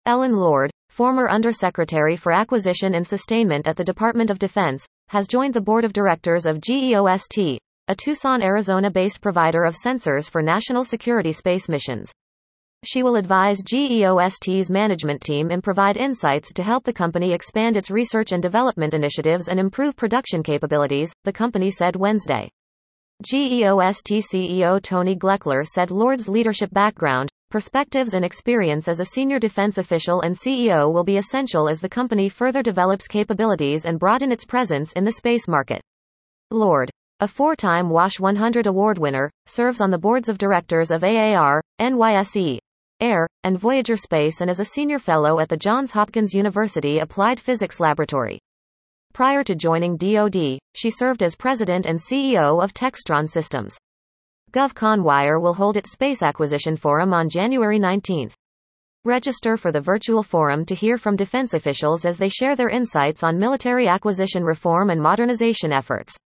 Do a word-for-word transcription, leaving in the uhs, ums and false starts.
Ellen Lord, former Undersecretary for Acquisition and Sustainment at the Department of Defense, has joined the board of directors of GEOST, a Tucson, Arizona-based provider of sensors for national security space missions. She will advise GEOST's management team and provide insights to help the company expand its research and development initiatives and improve production capabilities, the company said Wednesday. GEOST C E O Tony Gleckler said Lord's leadership background, perspectives and experience as a senior defense official and C E O will be essential as the company further develops capabilities and broaden its presence in the space market. Lord, a four-time W A S H one hundred award winner, serves on the boards of directors of A A R, N Y S E, Air, and Voyager Space and is a senior fellow at the Johns Hopkins University Applied Physics Laboratory. Prior to joining D O D, she served as president and C E O of Textron Systems. GovConWire will hold its Space Acquisition Forum on January nineteenth. Register for the virtual forum to hear from defense officials as they share their insights on military acquisition reform and modernization efforts.